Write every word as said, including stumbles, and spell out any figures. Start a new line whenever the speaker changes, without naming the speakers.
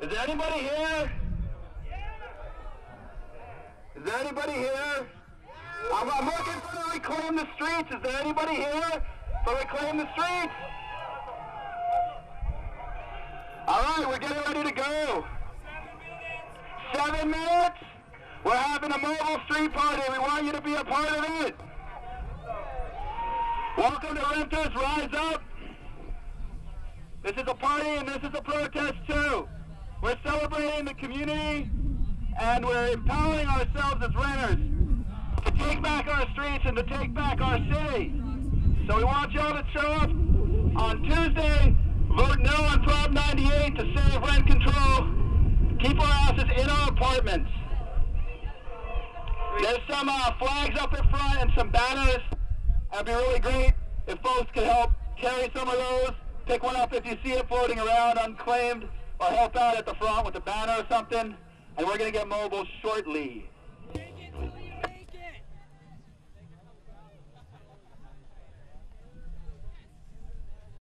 Is there anybody here? Is there anybody here? I'm, I'm looking for the Reclaim the Streets. Is there anybody here for Reclaim the Streets? All right, we're getting ready to go. Seven minutes. We're having a mobile street party. We want you to be a part of it. Welcome to Renters Rise Up. This is a party and this is a protest too. We're celebrating the community and we're empowering ourselves as renters to take back our streets and to take back our city. So we want y'all to show up on Tuesday. Vote no on Prop ninety-eight to save rent control. Keep our asses in our apartments. There's some uh, flags up in front and some banners. It'd be really great if folks could help carry some of those. Pick one up if you see it floating around unclaimed, or help out at the front with a banner or something. And we're going to get mobile shortly.